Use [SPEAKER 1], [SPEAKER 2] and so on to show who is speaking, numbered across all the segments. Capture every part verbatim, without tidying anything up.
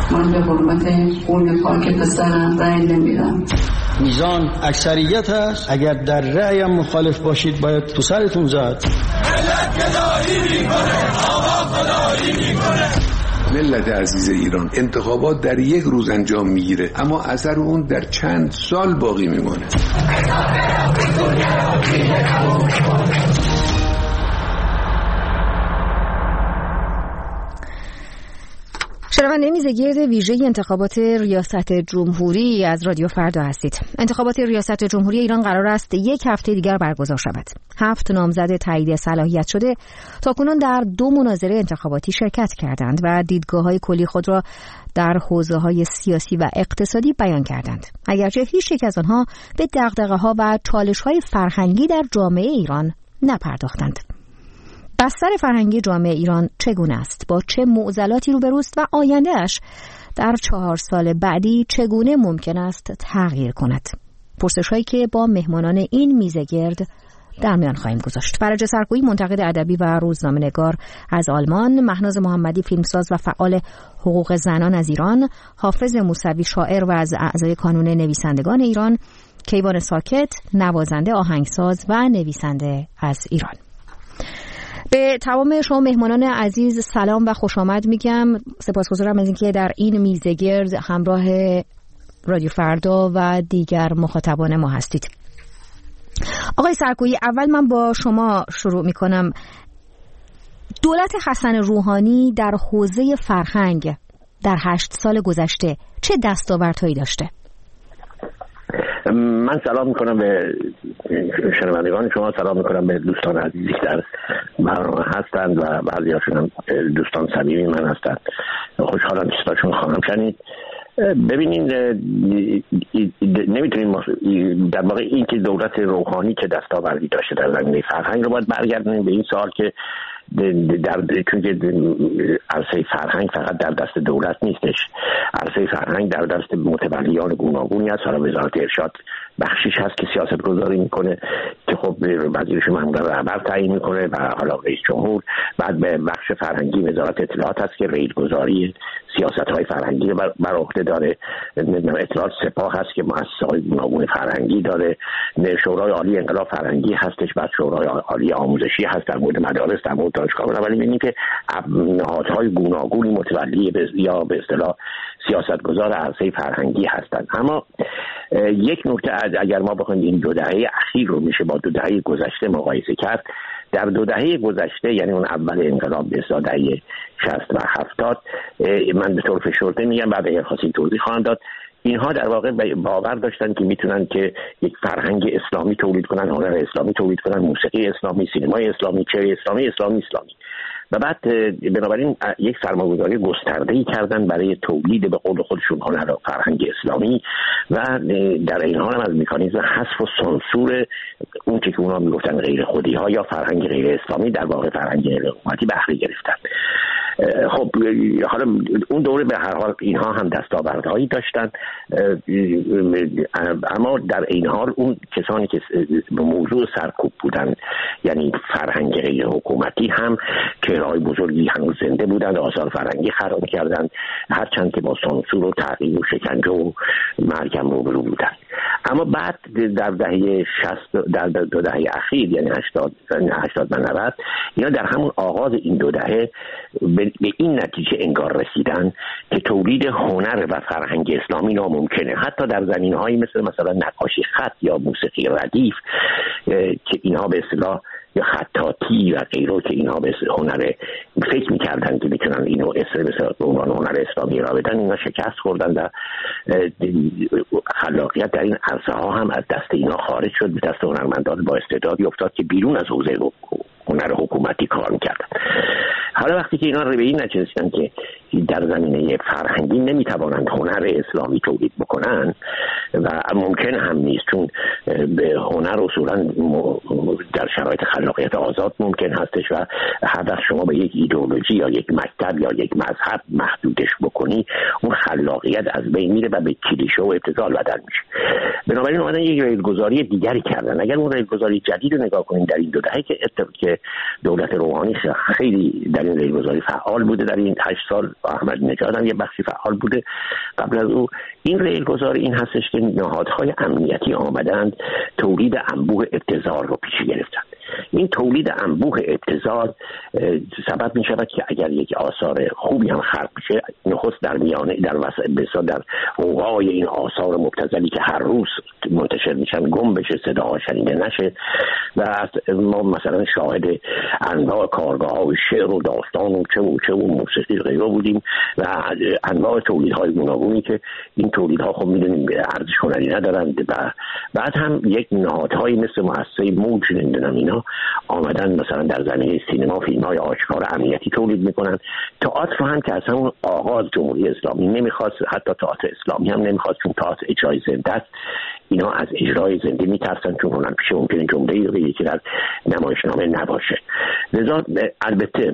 [SPEAKER 1] من به حرمت خون پاک پسرم رأی نمیدم.
[SPEAKER 2] میزان اکثریت هست، اگر در رأی مخالف باشید باید تو سرتون زد.
[SPEAKER 3] ملت گدایی میکنه، آقا خدایی میکنه.
[SPEAKER 4] ملت عزیز ایران، انتخابات در یک روز انجام میگیره اما اثر اون در چند سال باقی میمونه.
[SPEAKER 5] شنونده میزگرد ویژه انتخابات ریاست جمهوری از رادیو فردا هستید. انتخابات ریاست جمهوری ایران قرار است یک هفته دیگر برگزار شود. هفت نامزد تایید صلاحیت شده تاکنون در دو مناظره انتخاباتی شرکت کردند و دیدگاه‌های کلی خود را در حوزه‌های سیاسی و اقتصادی بیان کردند. اگرچه هیچ یک از آنها به دغدغه‌ها و چالش‌های فرهنگی در جامعه ایران نپرداختند. بستر فرهنگی جامعه ایران چگونه است؟ با چه معضلاتی روبروست و آینده‌اش در چهار سال بعدی چگونه ممکن است تغییر کند؟ پرسش‌هایی که با مهمانان این میزه گرد در میان خواهیم گذاشت. فرج سرکویی منتقد ادبی و روزنامه‌نگار از آلمان، مهناز محمدی فیلمساز و فعال حقوق زنان از ایران، حافظ موسوی شاعر و از اعضای کانون نویسندگان ایران، کیوان ساکت نوازنده، آهنگساز و نویسنده از ایران. به تمام شما مهمانان عزیز سلام و خوش آمد میگم. سپاسگزارم از اینکه در این میزه گرد همراه رادیو فردا و دیگر مخاطبان ما هستید. آقای سرکویی، اول من با شما شروع میکنم. دولت حسن روحانی در حوزه فرهنگ در هشت سال گذشته چه دستاوردهایی داشته؟
[SPEAKER 6] من سلام میکنم به شنوندگان شما، سلام میکنم به دوستان عزیزی که در برنامه هستند و بعضی هاشون هم دوستان صمیمی من هستند. خوشحالم صداشون خواهم شنید. ببینید، نمیتونیم در واقع این که دولت روحانی که دستاوردی داشته در زمینه فرهنگ رو باید برگردونیم به این سال که در چون که عرصه فرهنگ فقط در دست دولت نیستش، عرصه فرهنگ در دست متولیان گوناگونی است. حالا وزارت ارشاد بخشیش هست که سیاست گذاری میکنه که خب وزیرش معمولا رهبر تعیین میکنه و حالا رئیس جمهور. بعد به بخش فرهنگی وزارت اطلاعات هست که رئیس گذاری سیاست های فرهنگی بر عهده داره. اطلاعات سپاه هست که مؤسسه های گوناگون فرهنگی داره. شورای عالی انقلاب فرهنگی هستش. بعد شورای عالی آموزشی هست در مورد مدارس، در مورد دانشگاه. ولی می‌بینید که نهادهای گوناگونی متولی یا به اصطلاح سیاستگزار عرصه فرهنگی هستند. اما یک نکته، اگر ما بخوایم این دو دهه اخیر رو میشه با دو دهه گذشته مقایسه کرد، در دو دهه گذشته یعنی اون اول انقلاب به اصطلاح دهه شصت و هفتاد، من به طور فشرده میگم، بعد اگر خواستید توضیح خواهم داد، اینها در واقع باور داشتن که میتونن که یک فرهنگ اسلامی تولید کنن، هنر اسلامی تولید کنن، موسیقی اسلامی، سینمای اسلامی، چهره اسلامی، اسلامی اسلامی و بعد بنابراین یک سرمایه‌گذاری گسترده‌ای کردن برای تولید به قول خودشون هنر و فرهنگ اسلامی و در این حال هم از مکانیزم حذف و سانسور اون که اونها میگفتن غیر خودی‌ها یا فرهنگ غیر اسلامی در واقع فرهنگ غیر حکومتی بهره گرفتن. خب حالا اون دوره به هر حال اینها هم دستاوردهایی داشتن، اما در این حال اون کسانی که به موضوع سرکوب بودن یعنی فرهنگ غیر حکومتی هم چهره‌های بزرگی هنوز زنده بودند، آثار فرهنگی خراب کردند، هرچند که با سانسور و تعقیب و شکنجه و مرگ هم روبرو بودند. اما بعد در دهه شصت، در دو دهه اخیر یعنی هشتاد و نود، اینا در همون آغاز این دو دهه به این نتیجه انگار رسیدن که تولید هنر و فرهنگ اسلامی ناممکنه، حتی در زمینه‌هایی مثل مثلا نقاشی خط یا موسیقی ردیف که اینها به اصطلاح یا خطاطی و غیره که اینها به هنر فکر می‌کردن که میتونن اینو اسم مثلا به عنوان هنر اسلامی را بدن، اینا شکست خوردن و خلاقیت در این عرصه ها هم از دست اینا خارج شد، به دست هنرمندان با استعدادی افتاد که بیرون از حوزه هنر حکومتی کار می‌کردن. حالا وقتی که اینا رو به این نتیجه رسیدن که در زمینه فرهنگی نمیتوانند هنر اسلامی تولید بکنن، و ممکن هم نیست، چون به هنر اصولا در شرایط خلاقیت آزاد ممکن هستش و هر وقت شما به یک ایدئولوژی یا یک مکتب یا یک مذهب محدودش بکنی اون خلاقیت از بین میره و به کلیشه و ابتذال بدل میشه. بنابراین اومدن یک ریلگذاری دیگری کردن. اگر اون ریلگذاری جدید رو نگاه کنیم در این دو دهه که که دولت روحانی خیلی در این ریلگذاری فعال بوده، در این هشت سال احمدی نژاد هم یه بخشی فعال بوده قبل از او، این ریلگذاری این هستش که نهادهای امنیتی آمدند تولید انبوه ابتذال رو پیش گرفتند. این تولید انبوه ابتذال سبب می شود که اگر یک آثار خوبی هم خلق بشه، نخست در میانه در وسط در اوقای این آثار مبتذلی که هر روز منتشر میشن گم بشه، صداها شنیده نشه و ما مثلا شاهد انواع کارگاه های شعر و داستان و چه و چه و موسیقی غیره بودیم و انواع تولیدهای گوناگونی که این تولیدها خب میدونیم ارزش هنری ندارند و بعد هم یک نهادهایی مثل مؤسسه موج نمیدونم اینا آمدن مثلا در زمینه سینما فیلم‌های آشکار امنیتی تولید میکنن. تئاتر هم که اصلا اون آغاز جمهوری اسلامی نمیخواست، حتی تئاتر اسلامی هم نمیخواست چون تئاتر اجرای زنده است، اینا از اجرای زنده میترسن چون هنر پیشه ممکنه جمله‌ای رو بگه که در نمایشنامه نباشه. لذا البته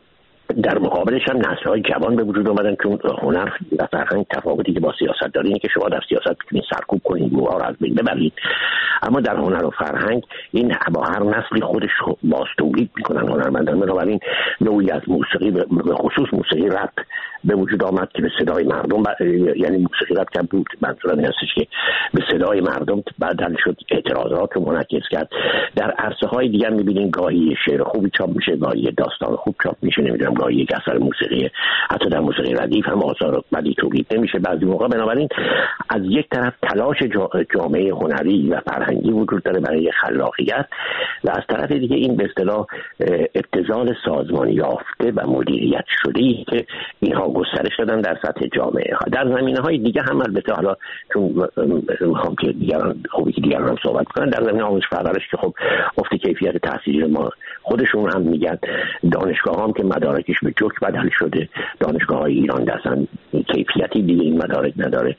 [SPEAKER 6] در مقابلش هم نسل‌های جوان به وجود اومدن چون هنر و فرهنگ تفاوتی که با سیاست داره اینه که شما در سیاست میتونید سرکوب کنید، گروه‌ها رو از بین ببرید، اما در هنر و فرهنگ این با هر نسلی خودش باز تولید میکنن هنرمندان. بنابراین نوعی از موسیقی به خصوص موسیقی رپ به وجود آمد که به صدای مردم ب... یعنی موسیقی رپ که بود منظورم این هستش که به صدای مردم بدل شد، اعتراضات رو منعکس کرد. در عرصه های دیگر میبینین گاهی شعر خوبی چاپ میشه، گاهی داستان خوب چاپ میشه، نمیدونم گاهی یک اثر موسیقی، حتی در موسیقی ردیف هم آثار بدی تولید نمیشه بعضی موقع. بنابراین از یک طرف تلاش جامعه هنری و فرهنگی وجود داره برای خلاقیت و از طرف دیگه این به اصطلاح ابتذال سازمانی یافته و مدیریت شده‌ای که اینها گسترش دادن در سطح جامعه ها. در زمینه‌های دیگه هم البته حالا چون میخوام که دیگران خوبی که دیگران هم صحبت کنن، در زمینه آموزش پرورش که خب افت کیفیت تحصیلی ما خودشون هم میگن، دانشگاه هم که مدارکش به جوک بدل شده، دانشگاه های ایران دستن کیفیتی دیگه این مدارک نداره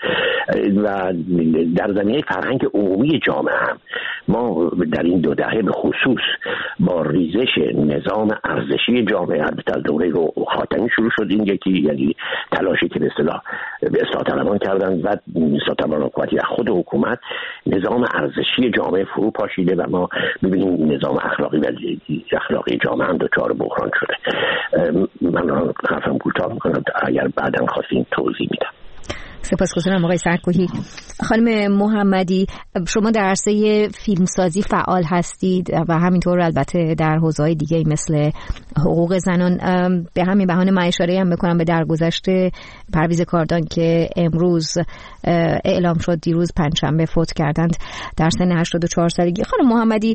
[SPEAKER 6] و در زمینه فرهنگ عمومی جامعه هم ما در این دو دهه به خصوص با ریزش نظام ارزشی جامعه البته از دوره رو خاتمی شروع شد، این یکی یعنی تلاشی که به اصطلاح به اصلاح طلبان کردن و اصلاح طلبان حکومتی و خود حکومت نظام ارزشی جامعه فرو پاشیده و ما می‌بینیم نظام اخلاقی و اخلاقی جامعه هم دچار بحران شده. من حرفم کوتاه می‌کنم، اگر بعداً خواستین توضیح میدم.
[SPEAKER 5] سپاسگزارم آقای سرکوهی. خانم محمدی، شما در عرصه فیلمسازی فعال هستید و همینطور البته در حوزه‌های دیگه مثل حقوق زنان. به همین بهانه من اشاره هم بکنم به درگذشت پرویز کاردان که امروز اعلام شد دیروز پنجشنبه فوت کردند در سن هشتاد و چهار سالگی. خانم محمدی،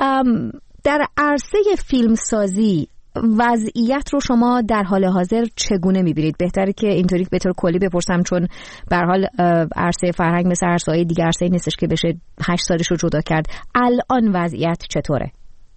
[SPEAKER 5] در عرصه فیلمسازی وضعیت رو شما در حال حاضر چگونه می‌بینید؟ بهتره که اینطوری به طور کلی بپرسم چون به هر حال عرصه فرهنگ مثل عرصه‌های دیگه عرصه‌ای نیستش که بشه هشت سالش رو جدا کرد. الان وضعیت چطوره؟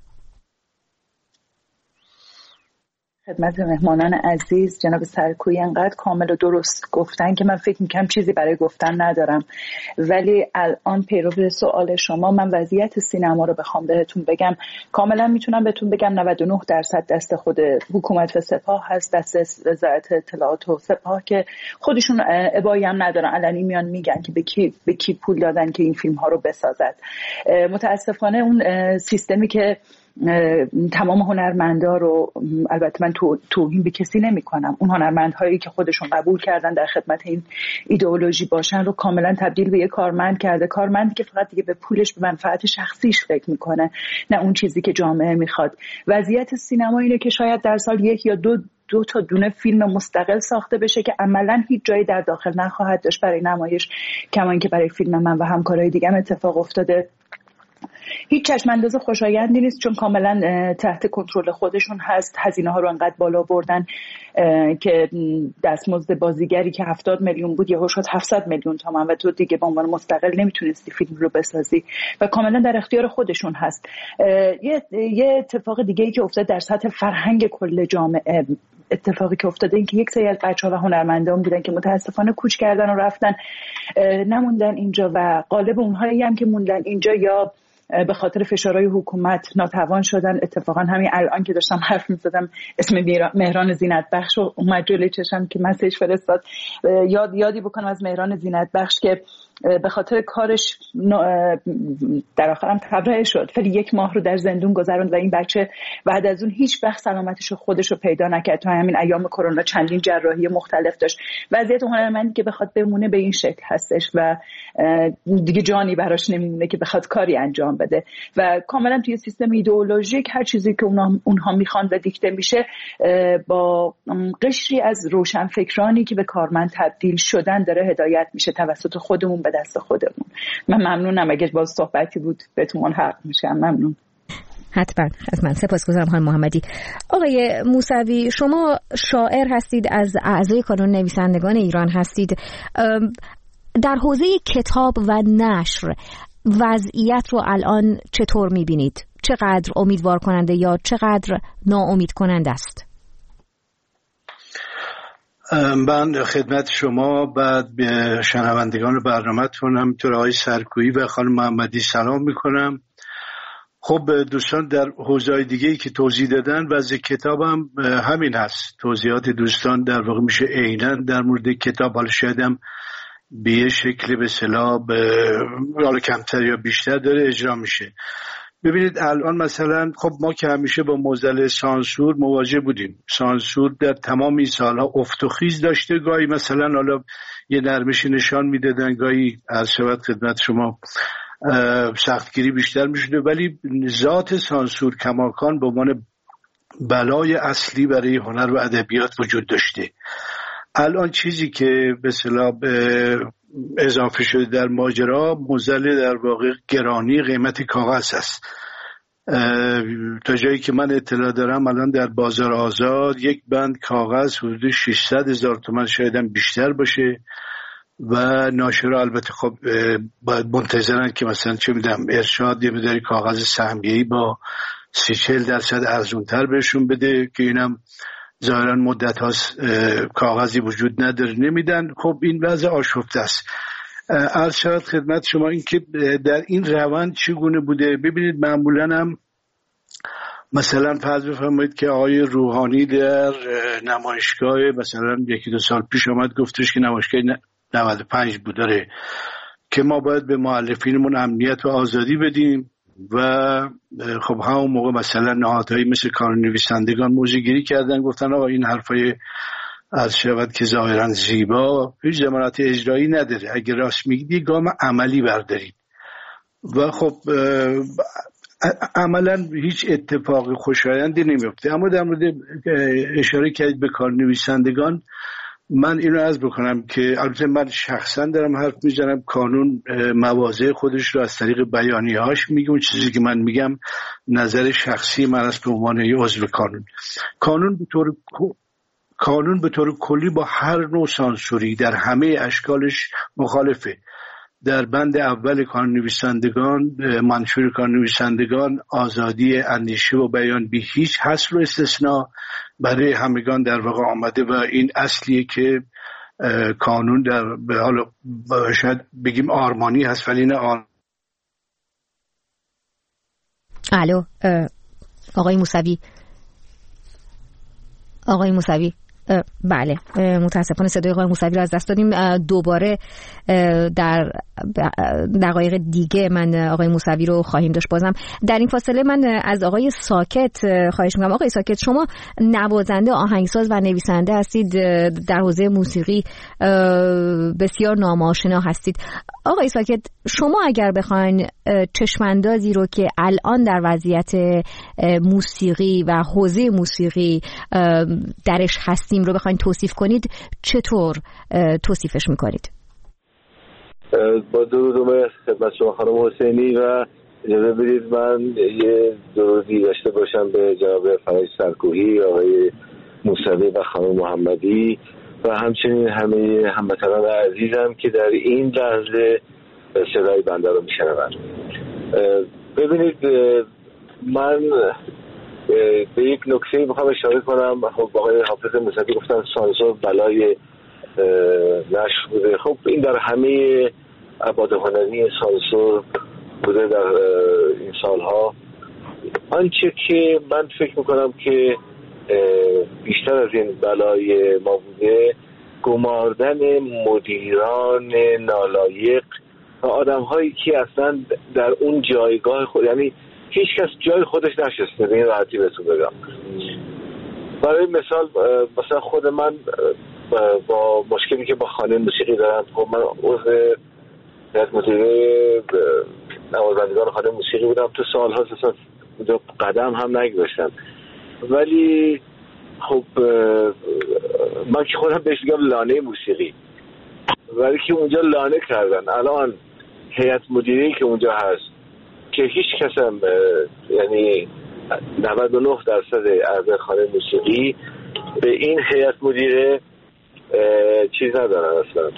[SPEAKER 7] خدمت مهمانان عزیز جناب سرکویی انقدر کامل و درست گفتن که من فکر میکنم چیزی برای گفتن ندارم، ولی الان پیرو سوال شما من وضعیت سینما رو بخوام بهتون بگم کاملا میتونم بهتون بگم نود و نه درصد دست خود حکومت و سپاه هست، دست وزارت اطلاعات و سپاه که خودشون ابایی هم ندارن، علنی میان میگن که به کی به کی پول دادن که این فیلم ها رو بسازد. متاسفانه اون سیستمی که تمام هنرمندا رو، البته من تو توهین به کسی نمی کنم، اون هنرمندهایی که خودشون قبول کردن در خدمت این ایدئولوژی باشن رو کاملا تبدیل به یک کارمند کرده، کارمندی که فقط دیگه به پولش به منفعت شخصیش فکر میکنه نه اون چیزی که جامعه میخواد. وضعیت سینما اینه که شاید در سال یک یا دو دو تا دونه فیلم مستقل ساخته بشه که عملاً هیچ جایی در داخل نخواهد داشت برای نمایش، کما اینکه برای فیلم من و همکارای دیگه هم اتفاق افتاده. هیچ چشم انداز خوشایندی نیست چون کاملا تحت کنترل خودشون هست. هزینه ها رو انقدر بالا بردن که دستمزد بازیگری که هفتاد میلیون بود یهو شد هفتصد میلیون تومان و تو دیگه به عنوان مستقل نمیتونستی فیلم رو بسازی و کاملا در اختیار خودشون هست. یه یه اتفاق دیگه ای که افتاد در سطح فرهنگ کل جامعه اتفاقی که افتاده این که یک سری از بچه‌ها و هنرمندان بودن که متاسفانه کوچ کردن و رفتن، نموندن اینجا و غالب اونهایی هم که موندن اینجا یا به خاطر فشارهای حکومت ناتوان شدن. اتفاقا همین الان که داشتم حرف می‌زدم اسم مهران زینت بخش رو اومد جلوی چشم که مسیج فرستاد، یاد یادی بکنم از مهران زینت بخش که به خاطر کارش در آخرم تبرئه شد، ولی یک ماه رو در زندون گذروند و این بچه بعد از اون هیچ وقت سلامتش رو خودش رو پیدا نکرد. تو همین ایام کرونا چندین جراحی مختلف داشت. وضعیت هنرمندی که بخواد بمونه به این شکل هستش و دیگه جانی براش نمیمونه که بخواد کاری انجام بده و کاملا توی سیستم ایدئولوژیک هر چیزی که اونها اونها میخوان و دیکته میشه با قشری از روشنفکرانی که به کارمند تبدیل شدن داره هدایت میشه توسط خودمون به دست خودمون. من ممنونم اگه باز صحبتی بود بهتون حق میشم. ممنون.
[SPEAKER 5] حتما حتما. سپاسگزارم خانم محمدی. آقای موسوی، شما شاعر هستید، از اعضای کانون نویسندگان ایران هستید. در حوزه کتاب و نشر وضعیت رو الان چطور میبینید؟ چقدر امیدوار کننده یا چقدر ناامید کننده است؟
[SPEAKER 8] من خدمت شما بعد به شنوندگان برنامه‌تون همینطور آقای سرکویی و خانم محمدی سلام میکنم. خب دوستان در حوزه‌های دیگه‌ای که توضیح دادن وضع کتابم همین هست. توضیحات دوستان در واقع میشه عیناً در مورد کتاب، حالا شاید هم به یه شکل به اصطلاح حالا کمتر یا بیشتر داره اجرا میشه. ببینید الان مثلا خب ما که همیشه با معضل سانسور مواجه بودیم. سانسور در تمام این سالها افت و خیز داشته، گاهی مثلا حالا یه نرمشی نشان میدادن، گاهی عرض شود خدمت شما سختگیری بیشتر میشده، ولی ذات سانسور کماکان به عنوان بلای اصلی برای هنر و ادبیات وجود داشته. الان چیزی که به اصطلاح اضافه شده در ماجرا معضل در واقع گرانی قیمت کاغذ است. تا جایی که من اطلاع دارم الان در بازار آزاد یک بند کاغذ حدود ششصد هزار تومان شاید هم بیشتر باشه و ناشرا البته خب باید منتظرن که مثلا چه میدونم ارشاد یه مقداری کاغذ سهمیه‌ای با سی چهل درصد ارزونتر بهشون بده که اینم ظاهرا مدت هاست کاغذی وجود نداره نمیدن. خب این وضع آشفته است. عرض شود خدمت شما این که در این روند چگونه بوده. ببینید معمولا هم مثلا فرض بفرمایید که آقای روحانی در نمایشگاه مثلا یکی دو سال پیش آمد گفتش که نمایشگاه نود و پنج بود داره که ما باید به مؤلفینمون امنیت و آزادی بدیم و خب همون موقع مثلا نهادهایی مثل کانون نویسندگان موضوع گیری کردن، گفتن آقا این حرفای از شود که ظاهرا زیبا هیچ ضمانت اجرایی نداره، اگه راست میگید یه گام عملی بردارید و خب عملا هیچ اتفاق خوشایندی نمیفته. اما در مورد اشاره کردید به کانون نویسندگان، من اینو عرض بکنم که البته من شخصا دارم حرف میزنم، کانون مواضع خودش رو از طریق بیانیه‌هاش میگه، اون چیزی که من میگم نظر شخصی من است به عنوان یه عضو کانون. کانون به طور کانون به طور کلی با هر نوع سانسوری در همه اشکالش مخالفه. در بند اول کانون نویسندگان، منشور کانون نویسندگان، آزادی اندیشه و بیان بی هیچ حصر و استثناء برای همگان در واقع آمده و این اصلیه که کانون در به حال شاید بگیم آرمانی هست ولی نه آن.
[SPEAKER 5] الو آقای موسوی آقای موسوی بله متاسفانه صدای آقای موسوی رو از دست دادیم. دوباره در دقایق دیگه من آقای موسوی رو خواهیم داشت. بازم در این فاصله من از آقای ساکت خواهش میکنم. آقای ساکت، شما نوازنده، آهنگساز و نویسنده هستید، در حوزه موسیقی بسیار نام‌آشنا هستید. آقای ساکت، شما اگر بخواین چشماندازی رو که الان در وضعیت موسیقی و حوزه موسیقی درش هستیم رو بخواین توصیف کنید، چطور توصیفش میکنید؟
[SPEAKER 9] با درود خدمت شما خانم حسینی و اجازه بدید من یه درودی داشته باشم به جناب فرج سرکویی، آقای موسوی و خانم محمدی و همچنین همه هموطنان عزیزم که در این لحظه صدای بنده رو میشنوند. ببینید من به یک نکته میخوام اشاره کنم. خب آقای حافظ موسوی گفتن سانسور بلای نشر بوده. خب این در همه ابعاد هنری سانسور بوده در این سالها. آنچه که من فکر میکنم که بیشتر از این بلای ما بوده، گماردن مدیران نالایق و آدم هایی که اصلا در اون جایگاه خود، یعنی هیچ کس جای خودش نشسته، به این راحتی بهتون بگم. برای مثال مثلا خود من با مشکلی که با خانه موسیقی دارم، خب من عضو هیئت مدیره نوازندگان خانه موسیقی بودم، تو سال‌ها اصلا قدم هم نگذاشتم. ولی خب من که خودم بهش میگم لانه موسیقی، ولی که اونجا لانه کردن. الان هیئت مدیره که اونجا هست که هیچ کس هم یعنی نود و نه درصد اعضای خانه موسیقی به این هیئت مدیره چیز ندارن، اصلا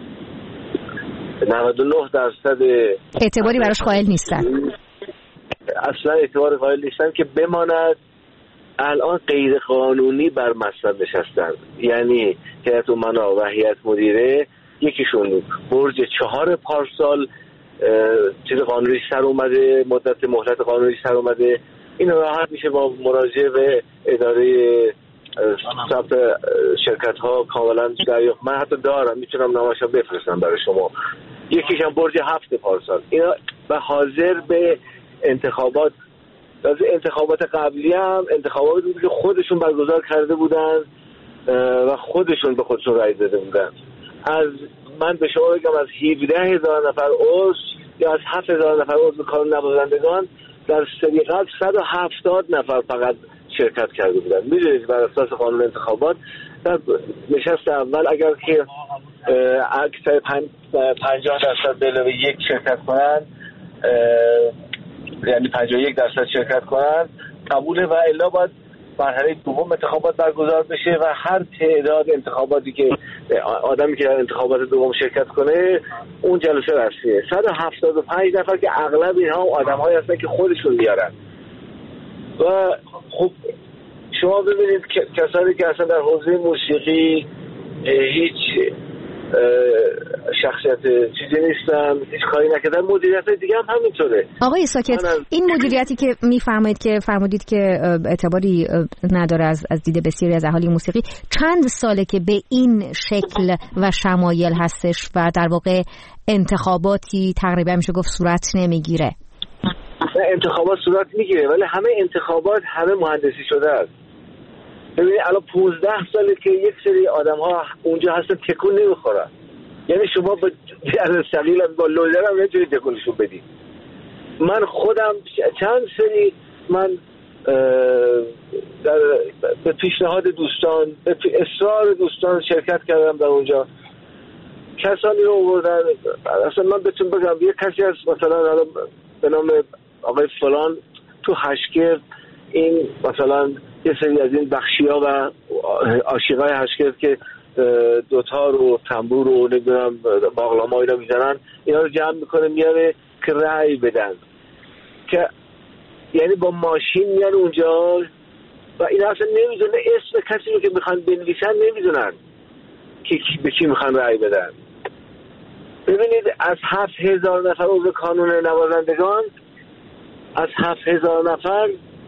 [SPEAKER 9] نود و نه درصد
[SPEAKER 5] اعتباری براش قائل نیستن،
[SPEAKER 9] اصلا اعتبار قائل نیستن که بماند. الان غیر قانونی بر مصب نشستن، یعنی هیئت امنا و هیئت مدیره یکیشون برج چهار پارسال چیز قانونی سر اومده، مدت مهلت قانونی سر اومده. این راحت میشه با مراجعه به اداره ثبت شرکت ها کاملا دریافت. من حتی دارم، میتونم نامشو بفرستم برای شما. یکیشم برج هفت پارسال. اینا و حاضر به انتخابات، از انتخابات قبلی هم انتخابات بود که خودشون برگزار کرده بودن و خودشون به خودشون رای داده بودن. از من به شما بگم از هفده هزار نفر عضو یا از هفت هزار نفر عضو کانون نوازندگان در سری قبل صد و هفتاد نفر فقط شرکت کرده بودن. میدونید بر اساس قانون انتخابات در نشست اول اگر که اکثر پنجاه درصد به علاوه یک شرکت کنن، یعنی پنجاه و یک درصد شرکت کنن قبوله، و الا باید مرحله دوم انتخابات برگزار بشه و هر تعداد انتخاباتی که آدمی که در انتخابات دوم شرکت کنه اون جلسه رسمیه. صد و هفتاد و پنج نفر که اغلب اینها آدم‌هایی هستن که خودشون میارن. و خب شما ببینید کسانی که اصلا در حوزه موسیقی هیچ شخصیت چیزی نیستن، هیچ کاری نکردن. مدیریت دیگه هم همینطوره.
[SPEAKER 5] آقای ساکت، این مدیریتی که میفرمایید که فرمودید که اعتباری نداره از از دید بسیاری از اهالی موسیقی، چند ساله که به این شکل و شمایل هستش و در واقع انتخاباتی تقریبا میشه گفت صورت نمیگیره؟
[SPEAKER 9] انتخابات صورت میگیره ولی همه انتخابات همه مهندسی شده است. ببینید الان پانزده ساله که یک سری آدم ها اونجا هستن تکون نمیخورن. یعنی شما با جهل سقیل با لوزر هم نمیتونید تکونشون بدید. من خودم چند سری من در به پیشنهاد دوستان، به اصرار دوستان شرکت کردم در اونجا. کسانی رو آوردن، اصلا من بهتون بگم یه کسی از مثلا به نام آقای فلان تو هشگرد، این مثلا یه سری از این بخشی‌ها و عاشقای هشگرد که دوتار و تنبور و نمیدونم باقلاما اینا میزنن، اینا رو جمع میکنه میاره که رأی بدن، که یعنی با ماشین میان اونجا و اینا اصلا نمیدونه اسم کسی رو که میخوان بنویسن نمیدونن که به کی میخوان رأی بدن. ببینید از هفت هزار نفر عضو کانون نوازندگان، از هفت هزار نفر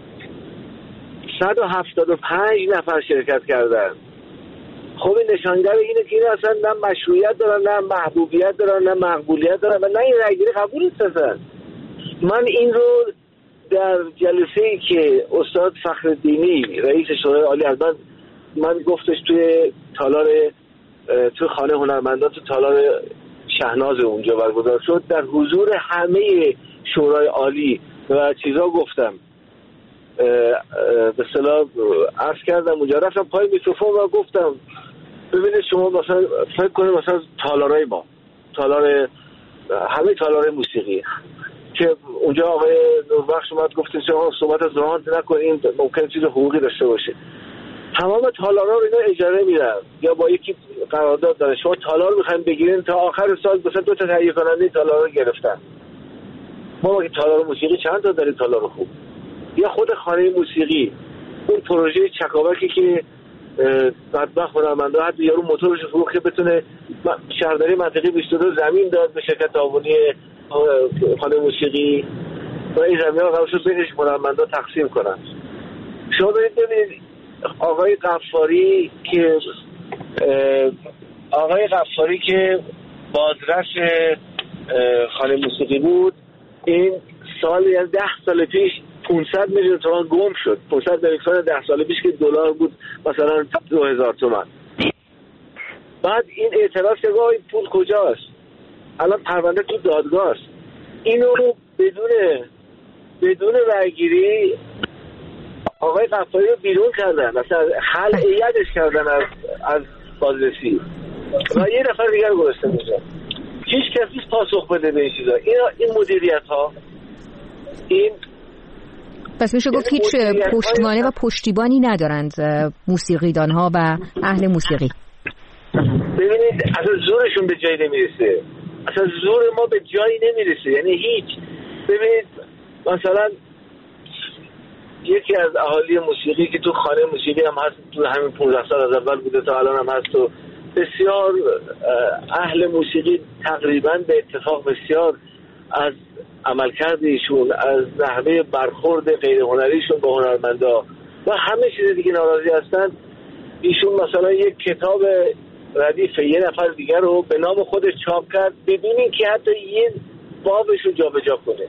[SPEAKER 9] صد و هفتاد و پنج نفر شرکت کردن. خب این نشانگر اینه که این اصلا نه مشروعیت دارن، نه محبوبیت دارن، نه مقبولیت دارن و نه این رأیگیری قبول نیستن. من این رو در جلسه‌ای که استاد فخرالدینی رئیس شورای عالی از من من گفتش توی تالار توی خانه هنرمندان تو تالار شهناز اونجا برگزار شد، در حضور همه شورای عالی و چیزا گفتم، به اصطلاح عرض کردم اونجا، رفتم پای میکروفون و گفتم ببینید شما مثلا فکر کنید مثلا تالارای ما، تالار همه تالارای موسیقی که اونجا آقای نوربخش اومد گفتیم شما صحبت از راند نکنین، ممکنه چیز حقوقی داشته باشه. تمام تالارا رو اینا اجاره میدن یا با یکی قرارداد داره، شما تالار میخواین بگیرین تا آخر سال مثلا دو تا تهیه کننده تالار رو گرفتن. ما که تالار موسیقی چند تا داریم تالار خوب، یا خود خانه موسیقی، اون پروژه چکاوکی که بدبخت هنرمندا حتی یارو موتورش فروخت که بتونه شهرداری منطقه بیست و دو زمین داد به شرکت تعاونی خانه موسیقی و این زمین ها قرار شد بینش هنرمندا تقسیم کنن. شما برید ببینید آقای غفاری که آقای غفاری که بازرس خانه موسیقی بود، این سال یعنی ده سال پیش پانصد میلیون تومان گم شد. پانصد میلیون تومان ده سال پیش که دلار بود مثلا دو هزار تومان. بعد این اعتراض که این پول کجاست؟ الان پرونده تو دادگاه است. اینو بدون بدون رأیگیری آقای غفاری رو بیرون کردن، مثلا خلعیتش کردن از از بازرسی و یه نفر دیگر رو گذاشتن اونجا. هیچ کسی پاسخ بده به این چیزا. این این مدیریت ها این
[SPEAKER 5] پس میشه گفت هیچ پشتوانه و پشتیبانی ندارند موسیقیدان ها و اهل موسیقی.
[SPEAKER 9] ببینید اصلا زورشون به جایی نمیرسه، اصلا زور ما به جایی نمیرسه، یعنی هیچ. ببینید مثلا یکی از اهالی موسیقی که تو خانه موسیقی هم هست، تو همین پانزده سال از اول بوده تا الان هم هست و بسیار اهل موسیقی تقریبا به اتفاق بسیار از عملکرد ایشون، از نحوه برخورد غیر هنریشون با هنرمندا و همه چیز دیگه ناراضی هستن. ایشون مثلا یک کتاب ردیف یه نفر دیگر رو به نام خودش چاپ کرد بدون اینکه حتی یه بابش رو جابجا کنه.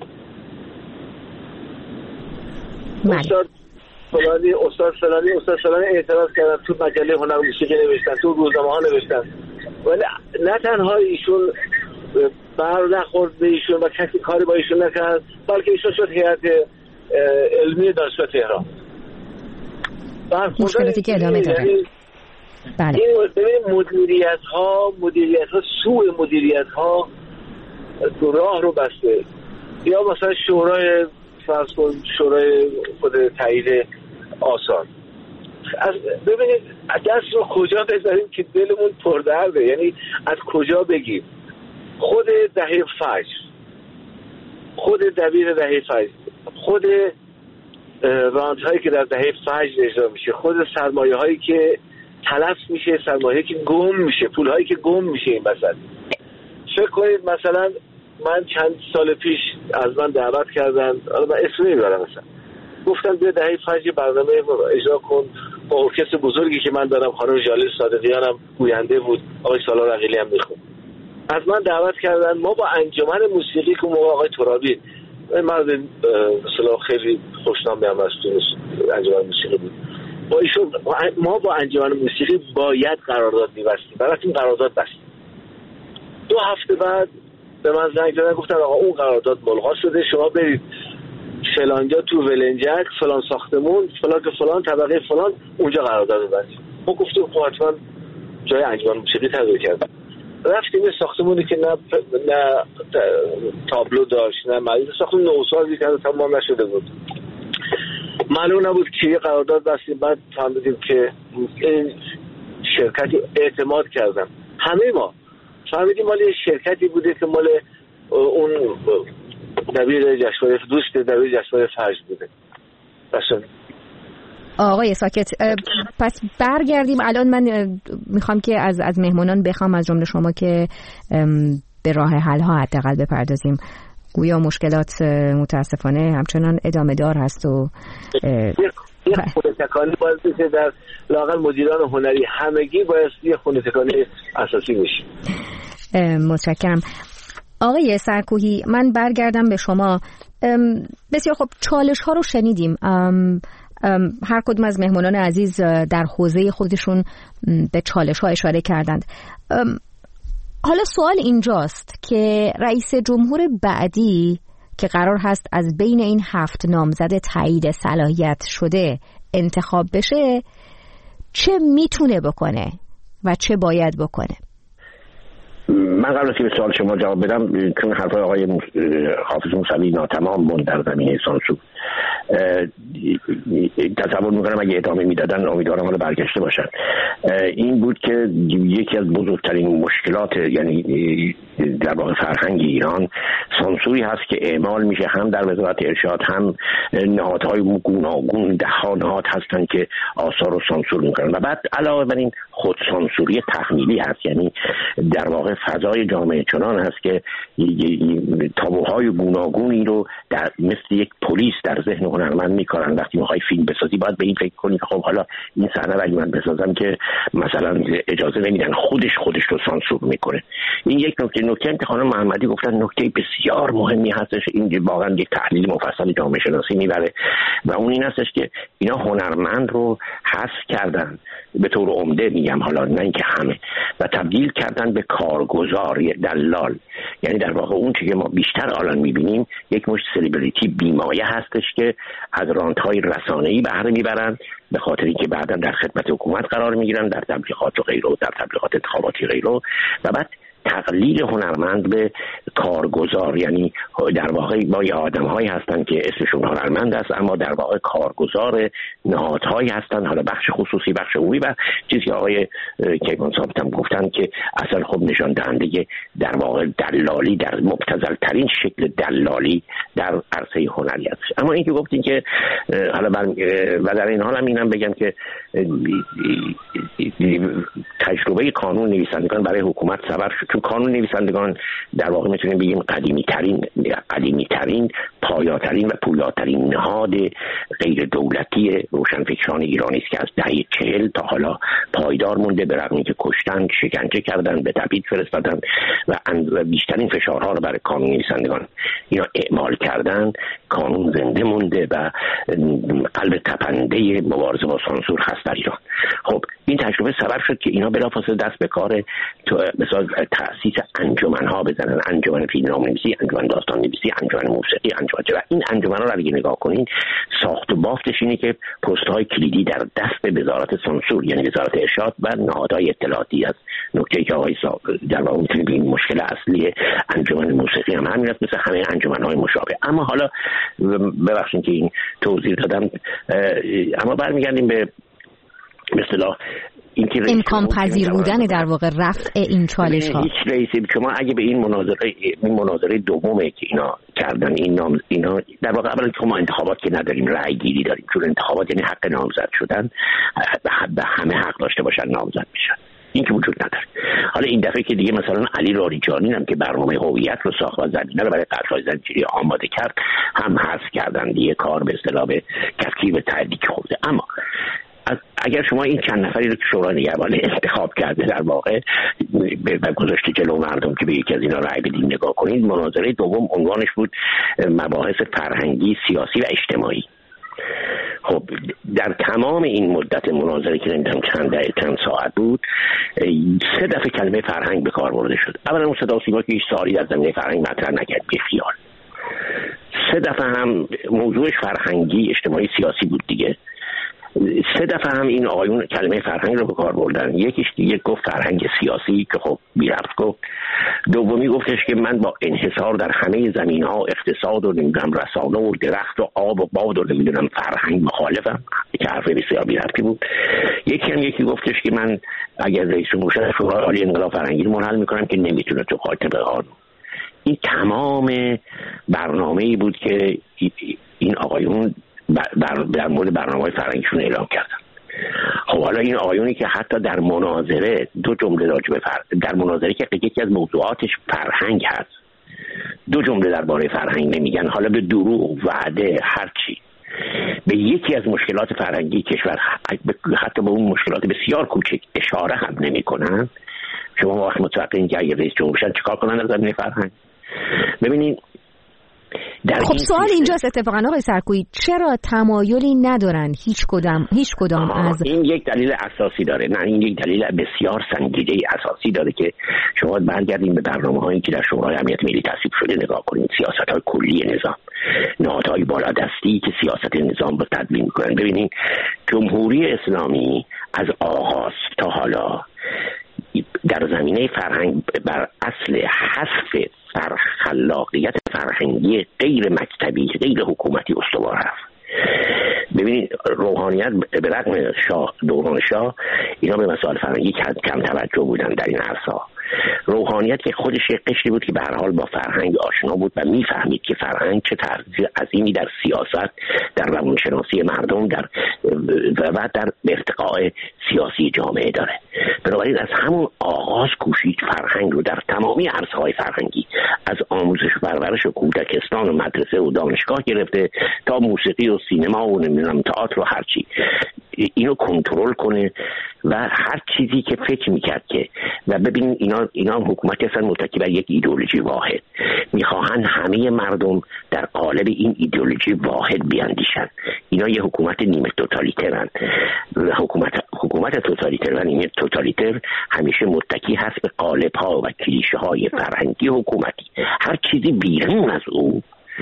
[SPEAKER 9] استاد فلانی استاد فلانی استاد فلانی اعتراض کردن، تو مجله هنر موسیقی نوشتن، تو روزنامه ها نوشتن، ولی نه تنها ایشون بر نخورد به ایشون و کسی کاری با ایشون نکرد، بلکه ایشون شد هیئت علمی دانشگاه تهران.
[SPEAKER 5] مشکلاتی که ادامه داره.
[SPEAKER 9] بله. این ببینید مدیریت ها مدیریت ها سوء مدیریت ها راه رو بسته. یا مثلا شورای فرض کن شورای خود تایید آثار، از ببینید دست رو کجا بذاریم که دلمون پردرده، یعنی از کجا بگیم. خود دهه فجر، خود دبیر دهه فجر، خود رانت هایی که در دهه فجر اجرا میشه، خود سرمایه هایی که تلف میشه، سرمایه که گم میشه، پول هایی که گم میشه این وسط. فکر کنید مثلا من چند سال پیش از من دعوت کردن، حالا من اسم نمیبرم، مثلا گفتم بیا دهه فجر برنامه اجرا کن با ارکستر بزرگی که من دارم، خانم ژاله صادقیان هم گوینده بود، آقای سالار عقیلی هم میخوند. از من دعوت کردن، ما با انجمن موسیقی که موقع آقای ترابی مرد مثلا خیلی خوشنامی هم از انجمن موسیقی بود، با ایشون ما با انجمن موسیقی باید قرارداد می‌بستیم، براتون قرارداد بستیم. دو هفته بعد به من زنگ زدن گفتن آقا اون قرارداد ملغا شده، شما برید فلانجا تو ولنجک فلان ساختمون فلان که فلان طبقه فلان اونجا قرارداد بستیم. ما گفتیم خب حتما جای انجمن موسیقی تغییر کرد. رفتیم یه ساختمونی که نه نه تابلو داشت، نه مریض، ساختمون نوسازی که تمام نشده بود، معلوم نبود که یه قرارداد بستیم. بعد فهمیدیم که این شرکتی اعتماد کردن، همه ما فهمیدیم مال یه شرکتی بوده که مال اون دبیر جشنواره دوست دبیر جشنواره فجر بوده. بسون
[SPEAKER 5] آقای ساکت، پس برگردیم. الان من میخوام که از از مهمانان بخوام، از جمله شما، که به راه حل ها حداقل بپردازیم. گویا مشکلات متاسفانه همچنان ادامه دار هست و
[SPEAKER 9] یه خونه تکانی باید بشه در لااقل مدیران هنری همگی باید یه خونه تکانی اساسی بشه.
[SPEAKER 5] متشکرم. آقای سرکوهی، من برگردم به شما. بسیار خب، چالش ها رو شنیدیم. هر کدوم از مهمانان عزیز در حوزه خودشون به چالش ها اشاره کردند. حالا سوال اینجاست که رئیس جمهور بعدی که قرار هست از بین این هفت نامزد تایید صلاحیت شده انتخاب بشه، چه میتونه بکنه و چه باید بکنه؟
[SPEAKER 6] من قبل از که به سوال شما جواب بدم، چون حرفای آقای حافظ موسوی ناتمام موند در زمینه سانسور، تصور میکنم اگه ادامه میدادن امیدوارم حالا برگشته باشن. این بود که یکی از بزرگترین مشکلات، یعنی در واقع فرهنگ ایران، سانسوری هست که اعمال میشه هم در وزارت ارشاد، هم نهادهای گوناگون، ده ها نهاد هستن که آثار رو سانسور میکنن و بعد علاوه بر این خود سانسوری تحمیلی هست، یعنی در واقع فضای جامعه چنان هست که تابوهای گوناگونی رو در مثل یک پلیس در ذهن هنرمند میکنن. وقتی میخوای فیلم بسازی باید به این فکر کنی که خب حالا این صحنه رو اگه من بسازم که مثلا اجازه نمیدن، خودش خودش رو سانسور میکنه. این یک نکته. نکته که خانم محمدی گفتن نکته بسیار مهمی هستش، این واقعا یک تحلیل مفصل جامعه شناسی میبره و اون این هستش که اینا هنرمند رو حذف کردن به طور عمده، میگم حالا نه اینکه همه، و تبدیل کردن به کارگزار، دلال. یعنی در واقع اون چیزی که ما بیشتر الان میبینیم یک مشت سلبریتی بیمایه هستش که از رانت‌های رسانه‌ای بهره میبرن به خاطر اینکه بعدا در خدمت حکومت قرار میگیرن، در تبلیغات و غیره، در تبلیغات انتخاباتی غیره، و بعد تقلیل هنرمند به کارگزار، یعنی در واقع با یه آدم‌هایی هستن که اسمشون هنرمند است اما در واقع کارگزار نهادهایی هستن، حالا بخش خصوصی، بخش عمومی، و چیزی که آقای کیوان ثابت هم گفتن که اصلا خب نشان دهنده در واقع دلالی، در مبتذل‌ترین شکل دلالی در عرصه هنری است. اما این که گفتین که حالا و در این حال هم اینم بگم که تجربه قانون نویسندگان برای حکومت سبب شد، چون قانون نویسندگان در واقع میتونیم بگیم قدیمی ترین قدیمی ترین پایاترین و پویاترین نهاد غیر دولتی روشنفکران ایرانی است که از دهه چهل تا حالا پایدار مونده، به رغم اینکه کشتن، شکنجه کردن، به تبعید فرستادن و بیشترین فشارها رو برای قانون نویسندگان اینا اعمال کردن، قانون زنده مونده و قلب تپنده مبارزه با سانسور هست در ایران. خب این تجربه سبب شد که اینا بلافاصله دست به کار مثلا تأسیس انجمن‌ها بزنن، انجمن فیلمنامه‌نویسی، انجمن داستان‌نویسی، انجمن موسیقی، انجمن و این انجمن‌ها رو اگه نگاه کنین ساخت و بافتش اینه که پست‌های کلیدی در دست وزارت سانسور، یعنی وزارت ارشاد و نهادهای اطلاعاتی است. نکته که آقای در واقع می‌تونیم بگیم مشکل اصلی انجمن موسیقی هم همین است، مثل همه انجمن‌های مشابه. اما حالا ببخشید که این توضیح دادم، اما برمیگردیم به مثلا
[SPEAKER 5] امکان پذیر بودن در واقع رفع این چالش ها.
[SPEAKER 6] هیچ رئیسی شما اگه به این مناظره این مناظره دومه که اینا کردن، این نام اینا در واقع اولا که ما انتخابات که نداریم، رأی گیری داریم، چون انتخابات یعنی حق نامزد شدن، به همه حق داشته باشن نامزد بشن، این که وجود نداره. حالا این دفعه که دیگه مثلا علی لاریجانی هم که برنامه هویت رو ساخت و زمینه رو برای قطع‌های زنجیری آماده کرد هم حذف کردن دیگه، کار به اصطلاح به کفکی به تعدیق خورده. اما اگر شما این چند نفری رو که شورای نگهبان انتخاب کرده در واقع و گذاشته جلو مردم که به یکی از اینا رأی بدین نگاه کنید، مناظره دوم عنوانش بود مباحث فرهنگی، سیاسی و اجتماعی. خب در تمام این مدت مناظره که نمیدونم چند دقیقه چند ساعت بود، سه دفعه کلمه فرهنگ به کار برده شد. اولا اون صدا و سیما که هیچ سوالی در زمینه فرهنگ مطرح نکرد، بی خیال. سه دفعه هم موضوعش فرهنگی، اجتماعی، سیاسی بود دیگه. سه دفعه هم این آقایون کلمه فرهنگ رو به کار بردن. یکیش دیگه گفت فرهنگ سیاسی که خب بی ربط گفت. دومی گفتش که من با انحصار در همه زمینه‌ها، اقتصاد و نمیدونم رسانه و درخت و آب و باد و نمیدونم فرهنگ مخالفم، که حرف بسیار بی ربطی بود. یکی هم یکی گفتش که من اگر رئیس جمهور شورای عالی انقلاب فرهنگی رو منحل میکنم که نمیتونه تو قاطع قانون. این تمام برنامه‌ای بود که این آقایون بر در مورد برنامه‌های فرهنگیشون اعلام کردن. خب حالا این آقایونی که حتی در مناظره دو جمله راجع به فر... در مناظره که یکی از موضوعاتش فرهنگ هست، دو جمله درباره فرهنگ نمیگن، حالا به دروغ، وعده، هر چی، به یکی از مشکلات فرهنگی کشور، حتی به اون مشکلات بسیار کوچک اشاره هم نمی‌کنن. شما وقتی متوقعین که اگه رئیس جمهور شدن چیکار کنن در زمینه فرهنگ؟ ببینید
[SPEAKER 5] خب سوال اینجاست اتفاقا آقای سرکویی، چرا تمایلی ندارن هیچ کدام هیچ کدام از
[SPEAKER 6] این یک دلیل اساسی داره. نه این یک دلیل بسیار سنجیده اساسی داره که شما برگردین به برنامه‌هایی که در شورای امنیت ملی تصویب شده نگاه کنید، سیاست‌های کلی نظام، نهادهای بالادستی که سیاست نظام رو تدوین می‌کنن. ببینید جمهوری اسلامی از آغاز تا حالا در زمینه فرهنگ بر اصل حذف فر خلاقیت فرهنگی غیر مکتبی غیر حکومتی استوار هست. ببینید روحانیت به رغم شاه دوران شاه اینا به مسائل فرهنگی کم توجه بودن در این عرصه. روحانیت که خودش یک قشری بود که به هر حال با فرهنگ آشنا بود و میفهمید که فرهنگ چه تاثیر عظیمی در سیاست، در روانشناسی مردم، در و در ارتقاء سیاسی جامعه داره. بنابراین از همون آغاز کوشید فرهنگ رو در تمامی عرصه‌های فرهنگی، از آموزش و پرورش و کودکستان و مدرسه و دانشگاه گرفته تا موسیقی و سینما و نمیدونم تئاتر و هرچی، اینو کنترل کنه و هر چیزی که فکر میکرد که و ببین اینا اینا حکومتی هستن متکی بر یک ایدئولوژی واحد، میخواهن همه مردم در قالب این ایدئولوژی واحد بیاندیشن. اینا یه حکومت نیمه توتالیترن. حکومت حکومت توتالیتر و نیمه توتالیتر همیشه متکی هست به قالب ها و کلیشه های فرهنگی حکومتی. هر چیزی بیرون از او،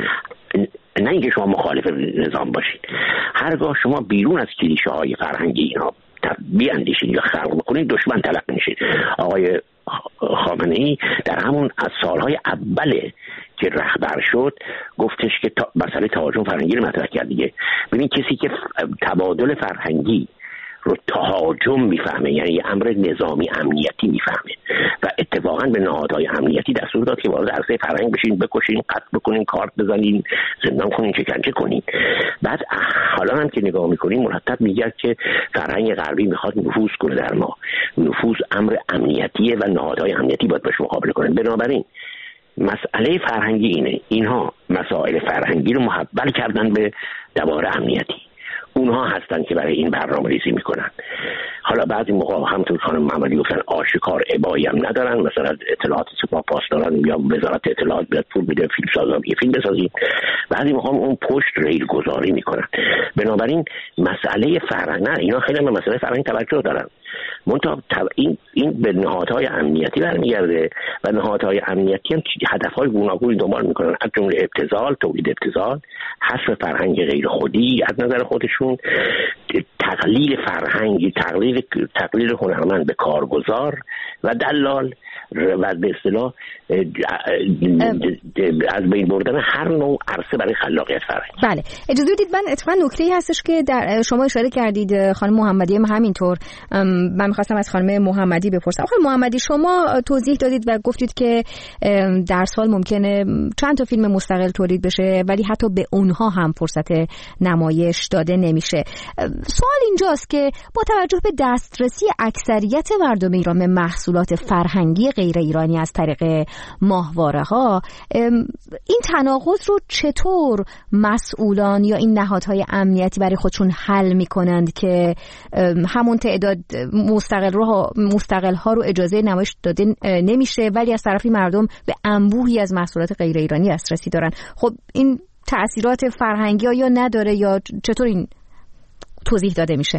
[SPEAKER 6] نه اینکه شما مخالف نظام باشید، هرگاه شما بیرون از کلیشه های فرهنگی اینا بیاندیشید یا خلق بکنید دشمن تلقی میشید. آقای خامنه‌ای در همون از سالهای اوله که رهبر شد گفتش که تا مسئله تهاجم فرهنگی رو مطرح کرد دیگه. ببین کسی که تبادل فرهنگی رو تهاجم میفهمه، یعنی یه امر نظامی امنیتی میفهمه و اتفاقا به نهادهای امنیتی دستور داد که وارد عرصه فرهنگ بشین، بکشین، قتل بکنین، کارت بزنین، زندان کنین، شکنجه کنین. بعد حالا هم که نگاه میکنین مرتب میگه که فرهنگ غربی میخواد نفوذ کنه در ما. نفوذ امر امنیتیه و نهادهای امنیتی باید باش مقابله کنن. بنابراین مسئله فرهنگی اینه، اینها مسائل فرهنگی رو محول کردن به دوار امنیتی. اونها هستن که برای این برنامه ریزی میکنن. حالا بعضی موقع همونطور خانم محمدی گفتن آشکار ابایی هم ندارن، مثلا اطلاعات سپاه پاسداران یا وزارت اطلاعات بیاد پول میده فیلم سازا یه فیلم بسازید، بعضی موقع اون پشت ریل گذاری میکنن. بنابراین مسئله فرهنگ، نه اینا خیلی به مسئله فرهنگ توجه دارن، منتها این این به نهادهای امنیتی برمیگرده و نهادهای امنیتی هم هدفهای گوناگونی دنبال میکنن، از جمله ابتذال، تولید ابتذال، حذف فرهنگ غیر خودی از نظر خودشون، تقلیل فرهنگی، تقلیل تقلیل هنرمند به کارگزار و دلال و به اصطلاح از بین بردن هر نوع عرصه برای خلاقیت فرهنگی.
[SPEAKER 5] بله اجازه بدید من اتفاقا نکته‌ای هستش که در شما اشاره کردید خانم محمدی هم همینطور، من می‌خواستم از خانم محمدی بپرسم. خانم محمدی شما توضیح دادید و گفتید که در سال ممکنه چند تا فیلم مستقل تولید بشه ولی حتی به اونها هم فرصت نمایش داده نمیشه. سوال اینجاست که با توجه به دسترسی اکثریت مردم ایران به محصولات فرهنگی غیر ایرانی از طریق ماهواره ها، این تناقض رو چطور مسئولان یا این نهادهای امنیتی برای خودشون حل میکنند که همون تعداد مستقل رو مستقل ها رو اجازه نمایش داده نمیشه ولی از طرفی مردم به انبوهی از محصولات غیر ایرانی دسترسی دارن؟ خب این تأثیرات فرهنگی یا نداره یا چطور این توضیح داده میشه؟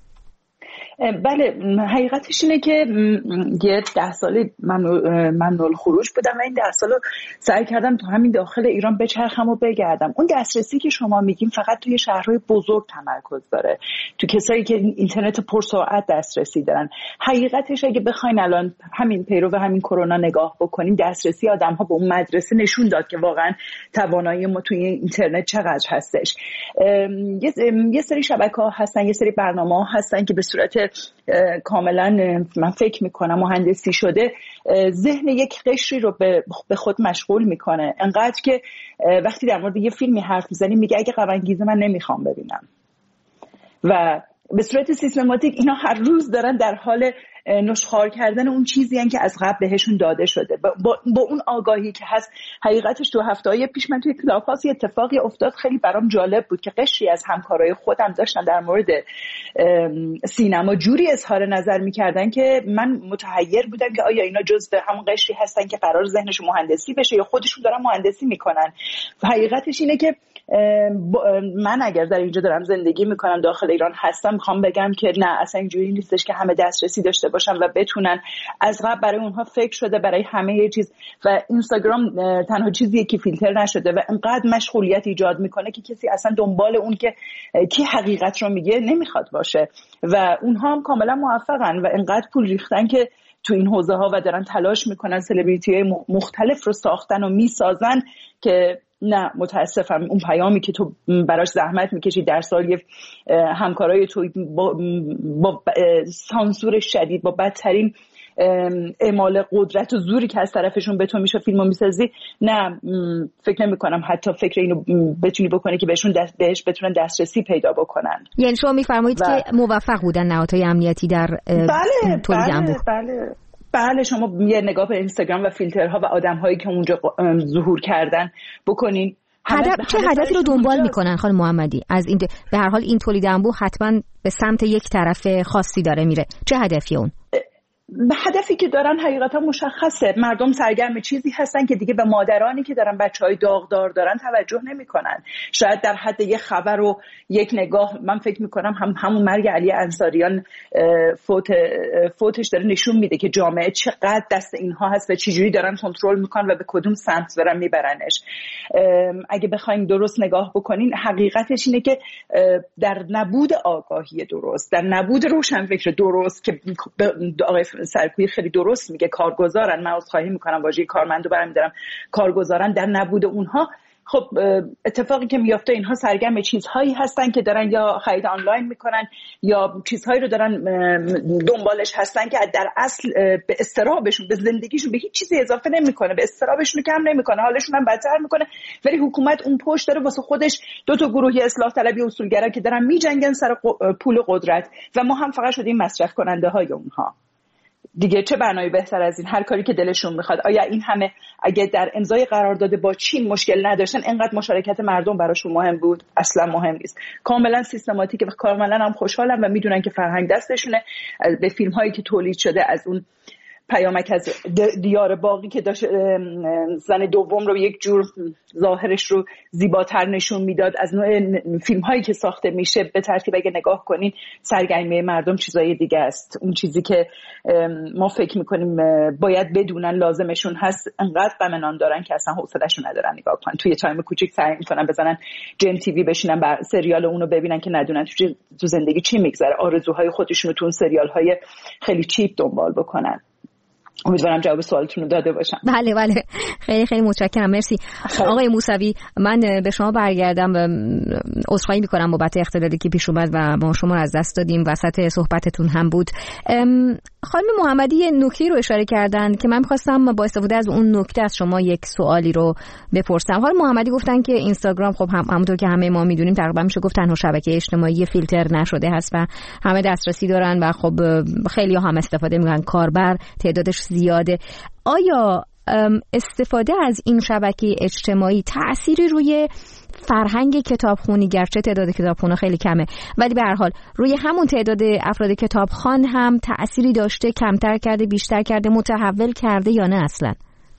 [SPEAKER 7] بله حقیقتش اینه که یه ده سالی ممنوع خروج بودم و این ده سالو سعی کردم تو همین داخل ایران بچرخم و بگردم. اون دسترسی که شما میگیم فقط توی شهرهای بزرگ تمرکز داره، تو کسایی که اینترنت پرسرعت دسترسی دارن. حقیقتش اگه بخواین الان همین پیرو همین کرونا نگاه بکنیم، دسترسی آدم‌ها به اون مدرسه نشون داد که واقعا توانایی ما توی اینترنت چقدر هستش. یه سری شبکه‌ها هستن، یه سری برنامه‌ها هستن که به صورت کاملا من فکر میکنم مهندسی شده ذهن یک قشری رو به خود مشغول میکنه، انقدر که وقتی در مورد یه فیلمی حرف میزنیم میگه اگه قرنگیزه من نمیخوام ببینم و به صورت سیستماتیک اینا هر روز دارن در حال نشخوار کردن اون چیزی هن که از قبل بهشون داده شده با, با اون آگاهی که هست. حقیقتش تو هفته‌های پیش من توی کلاب‌هاوس یه اتفاقی افتاد خیلی برام جالب بود که قشری از همکارای خودم داشتن در مورد سینما جوری اظهار نظر می‌کردن که من متحیر بودم که آیا اینا جزء همون قشری هستن که قرار ذهنشون مهندسی بشه یا خودشون دارن مهندسی میکنن. حقیقتش اینه که من اگر در اینجا دارم زندگی میکنم داخل ایران هستم میخوام بگم که نه اصلا اینجوری نیستش که همه دسترسی داشته باشن و بتونن. از قبل برای اونها فکر شده برای همه یه چیز و اینستاگرام تنها چیزیه که فیلتر نشده و انقدر مشغولیت ایجاد میکنه که کسی اصلا دنبال اون که کی حقیقت رو میگه نمیخواد باشه و اونها هم کاملا موفقن و انقدر پول ریختن که تو این حوزه ها و دارن تلاش میکنن سلبریتی های مختلف رو ساختن و میسازن که نه متاسفم اون پیامی که تو براش زحمت میکشی در سال یه همکارای تو با, با سانسور شدید با بدترین اعمال قدرت و زوری که از طرفشون به تو میشه فیلمو میسازی، نه فکر نمی کنم حتی فکر اینو بتونی بکنی که بهشون دست بهش بتونن دسترسی پیدا بکنن.
[SPEAKER 5] یعنی شما میفرمایید و... که موفق بودن نهادهای امنیتی در
[SPEAKER 7] بله
[SPEAKER 5] تولید
[SPEAKER 7] بله
[SPEAKER 5] انبوه؟
[SPEAKER 7] بله بله شما یه نگاه به اینستاگرام و فیلترها و آدم‌هایی که اونجا ظهور کردن بکنین.
[SPEAKER 5] هدف چه هدفی رو دنبال میکنن خانم محمدی؟ از این به هر حال این تولید انبوه حتما به سمت یک طرف خاصی داره میره، چه هدفی اون؟
[SPEAKER 7] به هدفی که دارن حقیقتا مشخصه. مردم سرگرم چیزی هستن که دیگه به مادرانی که دارن بچهای داغدار دارن توجه نمیکنن. شاید در حد یک خبر و یک نگاه، من فکر میکنم هم همون مرگ علی انصاریان فوت فوتش داره نشون میده که جامعه چقدر دست اینها هست و چجوری دارن کنترل میکنن و به کدوم سمت دارن میبرنش. اگه بخوایم درست نگاه بکنین، حقیقتش اینه که در نبود آگاهی درست، در نبود روشنفکر درست که آقای سرکویی خیلی درست میگه کارگزارن، من عذرخواهی میکنم واژه کارمندو برمی دارم، کارگزارن، در نبود اونها خب اتفاقی که میفته اینها سرگرم چیزهایی هستن که دارن یا خرید آنلاین میکنن یا چیزهایی رو دارن دنبالش هستن که در اصل به استرابشون، به زندگیشون به هیچ چیزی اضافه نمیکنه، به استرابشون کم نمیکنه، حالشون هم بدتر میکنه. ولی حکومت اون پشت داره واسه خودش دو تا گروهی اصلاح طلبی اصولگرا که دارن میجنگن سر پول و قدرت و ما هم فقط شدیم مصرف کننده های اونها. دیگه چه بنایی بهتر از این؟ هر کاری که دلشون میخواد. آیا این همه اگه در امضای قرارداد با چین مشکل نداشتن، اینقدر مشارکت مردم براشون مهم بود؟ اصلا مهم نیست. کاملا سیستماتیکه و کاملا هم خوشحالم و میدونن که فرهنگ دستشونه. به فیلم هایی که تولید شده از اون پیامک از دیار باقی که داشت زن دوم رو یک جور ظاهرش رو زیباتر نشون میداد، از نوع فیلم هایی که ساخته میشه به ترتیب اگه نگاه کنین سرگرمی مردم چیزای دیگه است. اون چیزی که ما فکر میکنیم باید بدونن لازمشون هست انقدر غم نان دارن که اصلا حوصله‌شون ندارن نگاه کنن. توی تایم کوچیک سعی میکنن بزنن جیم تیوی بشینن بر سریال اونو ببینن که ندونن تو زندگی چی میگذره، آرزوهای خودشون رو تو اون سریال های خیلی چیپ دنبال بکنن. امیدوارم جواب سوالتون رو داده باشم.
[SPEAKER 5] بله بله خیلی خیلی متشکرم، مرسی. آقای موسوی، من به شما برگردم و عذرخواهی میکنم بابت اختلالی که پیش اومد و ما شما رو از دست دادیم، وسط صحبتتون هم بود. خانم محمدی یه نکته رو اشاره کردن که من می‌خواستم با استفاده از اون نکته از شما یک سوالی رو بپرسم. خانم محمدی گفتن که اینستاگرام خب هم همونطور که همه ما میدونیم تقریبا میشه گفت تنها شبکه اجتماعی فیلتر نشده هست و همه دسترسی دارن و خب خیلی هم استفاده میکنن، کاربر تعدادش زیاده. آیا استفاده از این شبکه اجتماعی تأثیری روی فرهنگ کتابخوانی، گرچه تعداد کتابخونا خیلی کمه ولی به هر حال روی همون تعداد افراد کتابخوان هم تأثیری داشته، کمتر کرده، بیشتر کرده، متحول کرده یا نه اصلا؟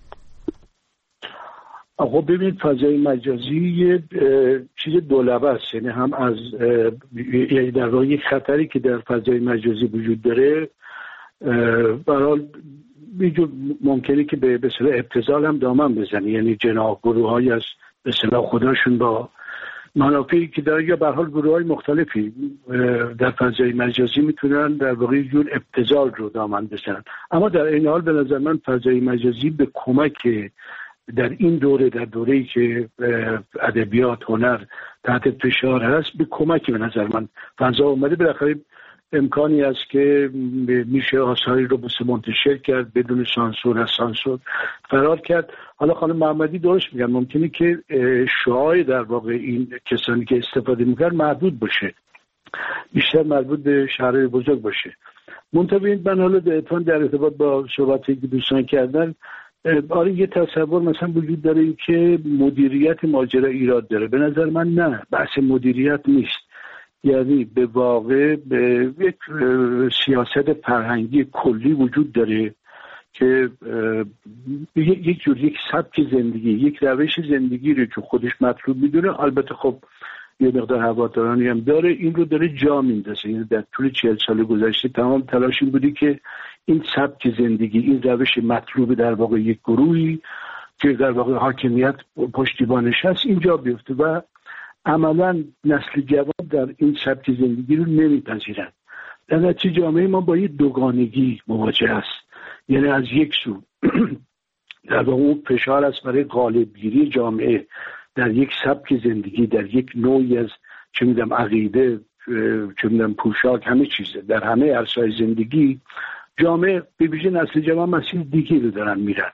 [SPEAKER 8] آقا ببینید فضای مجازی یه چیز دولبه است، یعنی هم از یعنی در راه یک خطری که در فضای مجازی وجود داره برحال بیجور ممکنه که به اصطلاح ابتذال هم دامن بزنه، یعنی جناح گروه‌هایی از به اصطلاح خودشون با منافعی که داره یا به هر حال گروه‌های مختلفی در فضای مجازی میتونن در واقع یه جور ابتذال رو دامن بزنن. اما در این حال به نظر من فضای مجازی به کمک در این دوره، در دوره‌ای که ادبیات هنر تحت فشار هست، به کمکی به نظر من فضا اومده. بالاخره امکانی است که میشه آثاری رو بس منتشر کرد بدون سانسور، از سانسور فرار کرد. حالا خانم محمدی درست میگن، ممکنه که شعاع در واقع این کسانی که استفاده میکنن محدود باشه، بیشتر مربوط به شهرهای بزرگ باشه. منتها من حالا در ارتباط با صحبتی که دوستان کردن، آره یه تصور مثلا وجود داره این که مدیریت ماجرا ایراد داره. به نظر من نه، بحث مدیریت نیست. یعنی به واقع به یک سیاست فرهنگی کلی وجود داره که یک جور یک سبک زندگی، یک روش زندگی رو که خودش مطلوب میدونه، البته خب یه مقدار هوادارانی هم داره، این رو داره جا میندازه. یعنی در طول چهل سال گذشته تمام تلاش این بودی که این سبک زندگی، این روش مطلوب در واقع یک گروهی که در واقع حاکمیت پشتیبانش هست اینجا بیفته و عملا نسل جوان در این سبک زندگی رو نمیپذیرند. در نتیجه جامعه ما با یه دوگانگی مواجه است یعنی از یک سو در واقع اون فشار است برای غالبگیری جامعه در یک سبک زندگی، در یک نوعی از چه میدونم عقیده، چه میدونم پوشاک، همه چیزه، در همه عرصه‌های زندگی جامعه به ویژه نسل جوان مسیر دیگه رو دارن میرن،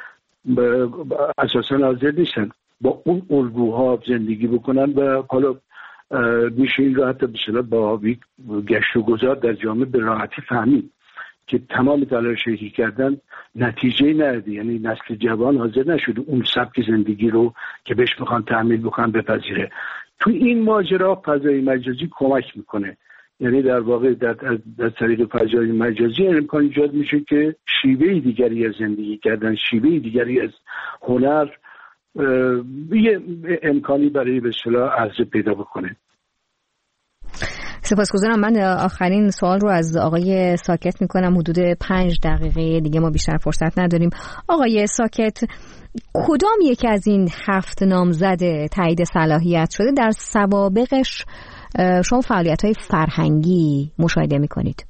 [SPEAKER 8] اساسا حاضر نیستن با اون الگوها زندگی بکنن و حالا میشه این رو حتی بسیار با گشت و گذار در جامعه به راحتی فهمید که تمام تلاشی که کردن نتیجه نداده. یعنی نسل جوان حاضر نشده اون سبک زندگی رو که بهش میخوان تحمیل بکنن بپذیره. تو این ماجرا فضای مجازی کمک میکنه، یعنی در واقع در, در طریق فضای مجازی امکان ایجاد میشه که شیوه دیگری از زندگی کردن، شیوه دیگری از هنر یه امکانی برای به اصطلاح عرضه پیدا بکنه.
[SPEAKER 5] سپاسگزارم. من آخرین سوال رو از آقای ساکت میکنم، حدود پنج دقیقه دیگه ما بیشتر فرصت نداریم. آقای ساکت، کدام یکی از این هفت نامزد تایید صلاحیت شده در سوابقش شما فعالیت‌های فرهنگی مشاهده میکنید؟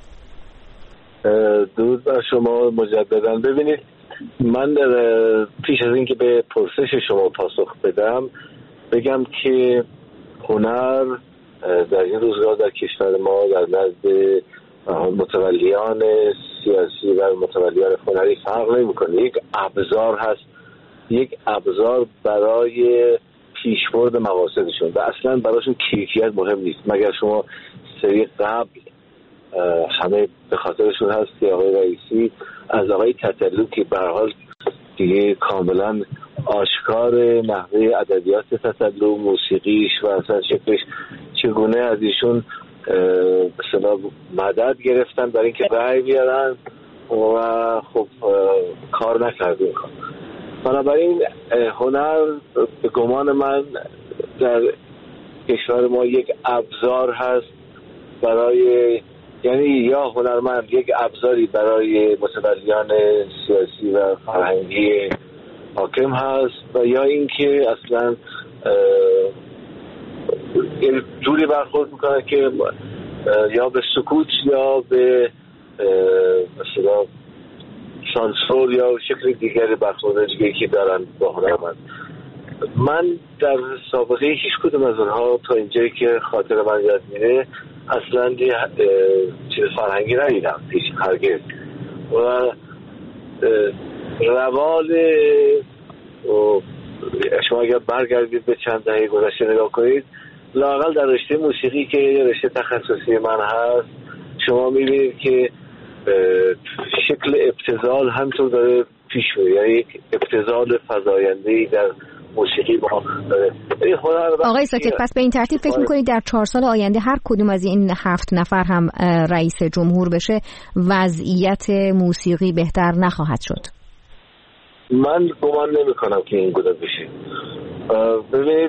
[SPEAKER 9] درود بر شما مجددا. ببینید، من پیش از اینکه به پرسش شما پاسخ بدم بگم که هنر در این روزگار در کشور ما در نزد متولیان سیاسی و متولیان هنری فرق نمی‌کنه. یک ابزار هست، یک ابزار برای پیشبرد مقاصدشون و اصلا براشون کیفیت مهم نیست، مگر شما سری قبل همه به خاطرشون هست که آقای رئیسی از آقای تتلو که به هر حال دیگه کاملا آشکار نحوه ادبیات تتلو، موسیقیش و اصلا شکلش چگونه از ایشون مثلا مدد گرفتن برای اینکه رأی بیارن و خب کار نکردیم. بنابراین هنر به گمان من در کشور ما یک ابزار هست برای، یعنی یا هنرمند یک ابزاری برای متولیان سیاسی و فرهنگی حاکم هست و یا اینکه اصلا جوری برخورد میکنه که یا به سکوت یا به مثلا سانسور یا شکل دیگری برخورد دیگری که دارن با هنرمند. من در سابقه هیچ کدوم از اونها تا اینجایی که خاطر من یاد میره اصلا یه چیز فرهنگی ندیدم، هیچ هرگز. و روال شما اگر برگردید به چند دهه گذشته نگاه کنید، لااقل در رشته موسیقی که رشته تخصصی من هست، شما میبینید که شکل ابتذال همطور داره پیش میره، یعنی یک ابتذال فزاینده‌ای در موسیقی ما داره.
[SPEAKER 5] آقای ساکت، پس به این ترتیب فکر میکنید در چهار سال آینده هر کدوم از این هفت نفر هم رئیس جمهور بشه وضعیت موسیقی بهتر نخواهد شد؟
[SPEAKER 9] من گمان نمی کنم که این گونه بشه. ببینید،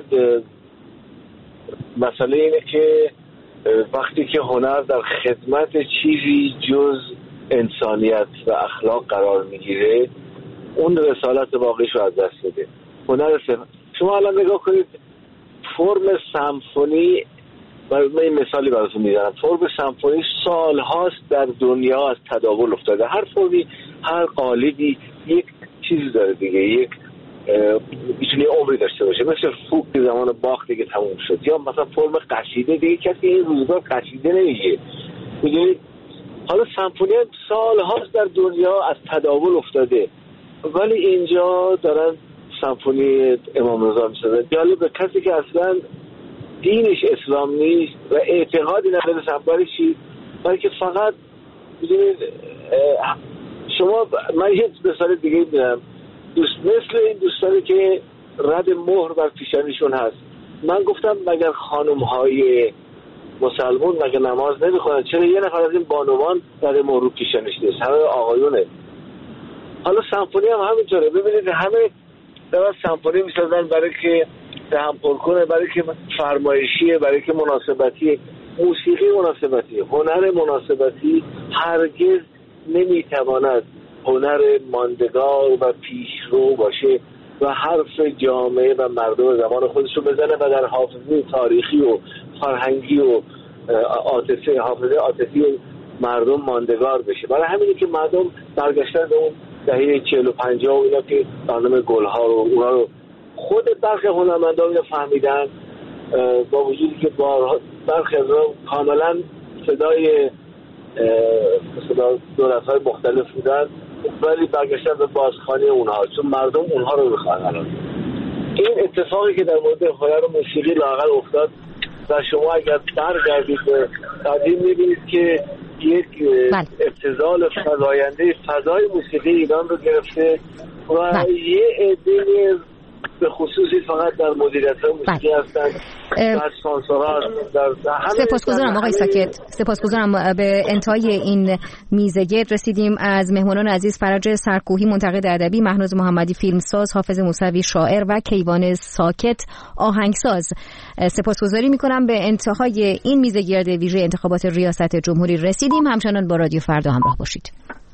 [SPEAKER 9] مسئله اینه که وقتی که هنر در خدمت چیزی جز انسانیت و اخلاق قرار میگیره، اون رسالت واقعیش رو از دست میده. هنر شما الان نگاه کنید، فرم سمفونی، من این مثالی براتون میزنم، فرم سمفونی سال هاست در دنیا از تداول افتاده. هر فرمی، هر قالبی یک چیزی داره دیگه، یک میتونه عمری داشته باشه. مثل فوق که زمان باخ دیگه تموم شد، یا مثلا فرم قصیده دیگه کسی این روزگار قصیده نمیگه. میدونید، حالا سمفونی سال هاست در دنیا از تداول افتاده، ولی اینجا دارن سمفونی امام رضا میسازن. جالب، کسی که اصلا دینش اسلام نیست و اعتقادی نداره سمفونی چی، بلکه فقط میدونید شما، من یه مثال دیگه میدم، دوست مثل این دوستانی که رد مهر بر پیشانیشون هست. من گفتم مگر خانم های مسلمون مگر نماز نمیخونن؟ چرا یه نفر از این بانوان رد مهر رو پیشانیش نیست؟ همه آقایونه. حالا سمفونی هم همینطوره. ببینید، همه دارن سمفونی میسازن برای که هم پر کنه، برای که فرمایشیه، برای که مناسبتیه. موسیقی مناسبتیه، هنر مناسبتی هرگز نمیتواند هنر ماندگار و پیشرو باشه و حرف جامعه و مردم زمان خودش رو بزنه و در حافظه تاریخی و فرهنگی و عاطفی حافظه عاطفی مردم ماندگار بشه. برای همینه که مردم برگشتن به اون دهه چهل و پنجاه و اینا که برنامه گلها رو اونا رو خود برخی هنرمندان رو فهمیدن، با وجودی که برخی از رو کاملا صدای صدا دولت‌های مختلف بودن، ولی برگشتن به بازخوانی اونها چون مردم اونها رو میخوان. الان این اتفاقی که در مورد هنر و موسیقی لااقل افتاد و شما اگر برگردید به قدیم میبینید که یک ابتذال فزاینده فضای موسیقی ایران رو گرفته و بل. یه عده به خصوصی فقط در مدیریت‌های موسیقی هستند، در سانسورها هستند.
[SPEAKER 5] سپاسگزارم آقای ساکت، سپاسگزارم. به انتهای این میزگرد رسیدیم. از مهمانان عزیز فرج سرکوهی منتقد ادبی، مهناز محمدی فیلمساز، حافظ موسوی شاعر و کیوان ساکت آهنگساز سپاسگزاری می‌کنم. به انتهای این میزگرد ویژه انتخابات ریاست جمهوری رسیدیم. همچنان با رادیو فردا همراه باشید.